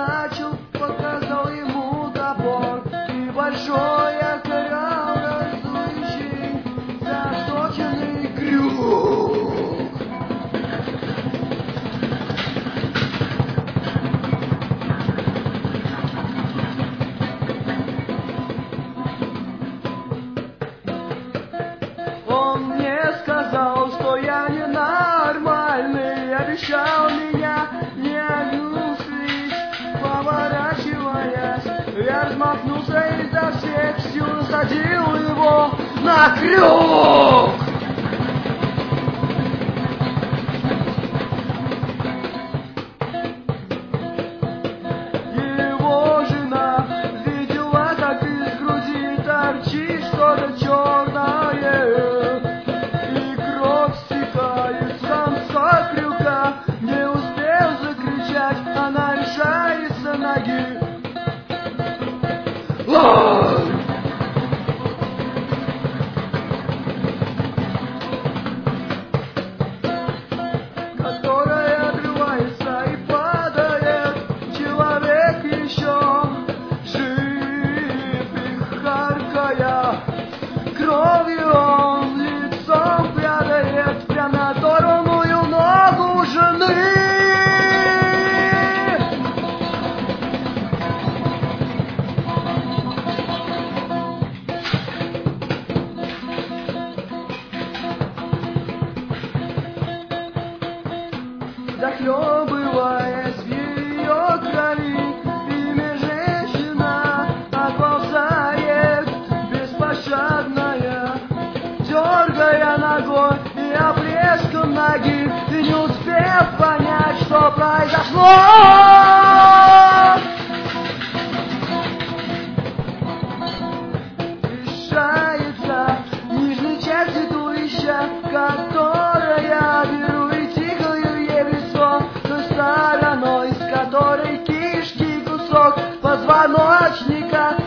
начал, показал ему топор и большое коралл разующий заточенный крюк. Он мне сказал, что я ненормальный, обещал меня не оглушить. Поворачиваясь, я размахнулся изо всех сил, насадил его на крюк. Его жена видела, как из груди торчит что-то черное, и кровь стекает с конца крюка. Не успел закричать, она решается ноги. Которая отрывается и падает, человек еще жив, и харкая кровью он лицом падает прямо на оторванную ногу жены. Захлебываясь в ее крови, имя женщина отползает беспощадная, дергая ногой и оплеском ноги, и не успев понять, что произошло. Решается нижняя часть туловища, которая беру и тихою ей в лицо, той стороной, с которой кишки кусок позвоночника